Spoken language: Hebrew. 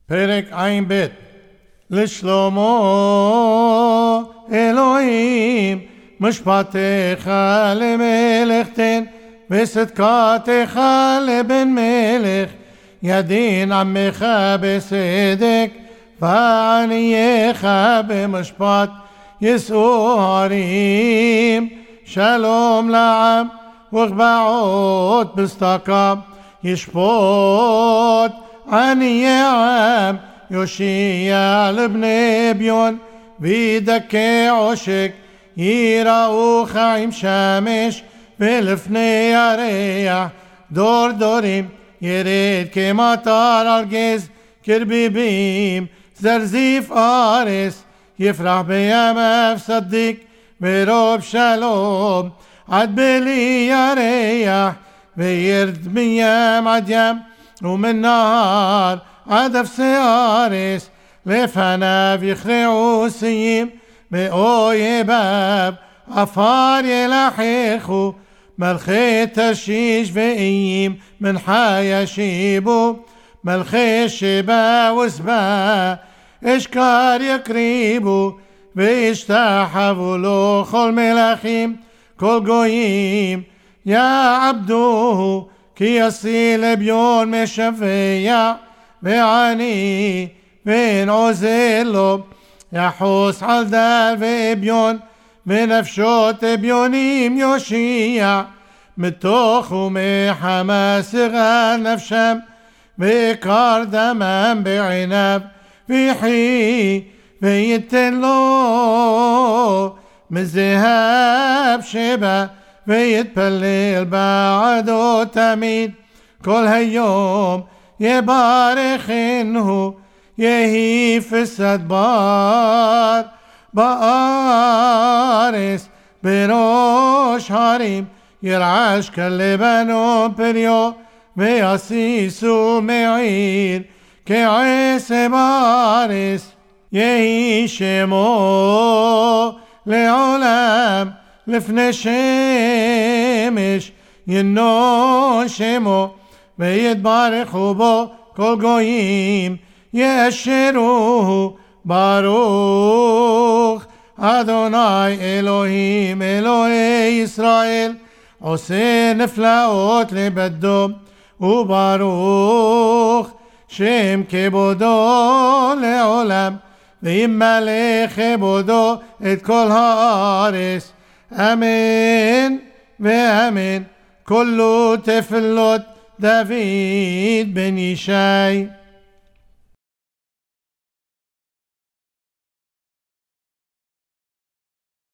פרק ע"ב. לשלמה אלוהים משפטך למלך תן, וצדקתך לבן מלך. ידין עמך בסדק, וענייך במשפט. יישאו הרים שלום לעם, וגבעות בסתקה. ישפוט עניי עם, יושיע לבני אביון. וידכא עושק, יראוך עם שמש, ולפני ירח דור דורים. ירד כמטר על גז, כרביבים זרזיף ארס. יפרח בימיו צדיק, ורוב שלום עד בלי ירח. וירד מים עד ים, ומן נהר עד אפסי ארץ. לפניו יכרעו סיים, ואויביו עפר ילחכו. מלכי תרשיש ואיים מנחה ישיבו, מלכי שבא וסבא אשכר יקריבו. וישתחוו לו כל מלכים כל גויים, יעבדוהו כי ישיא לביון משווע. ועני ואין עוזר לו, יחוס על דל ואביון, ונפשות אביונים יושיע. מתוך ומחמה סרה נפשם, ועיקר דמם בעיניו. ויחי ויתן לו מזהב שבא, ויתפלל בעדו תמיד. כל היום יברכנו, יהי פסד בר בארץ. בראש הרים ירעש כלבנון פריו, ויסיסו מעיר כעשב ארץ. יהי שמו לעולם לפני שמש, ינון שמו. ויתברכו בו כל גויים, יאשרוהו. ברוך אדוני אלוהים אלוהי ישראל, עושה נפלאות לבדו. וברוך שם כבודו לעולם, וימלא כבודו את כל הארץ. אמן ואמן. כולו תפלות דוד בן ישי.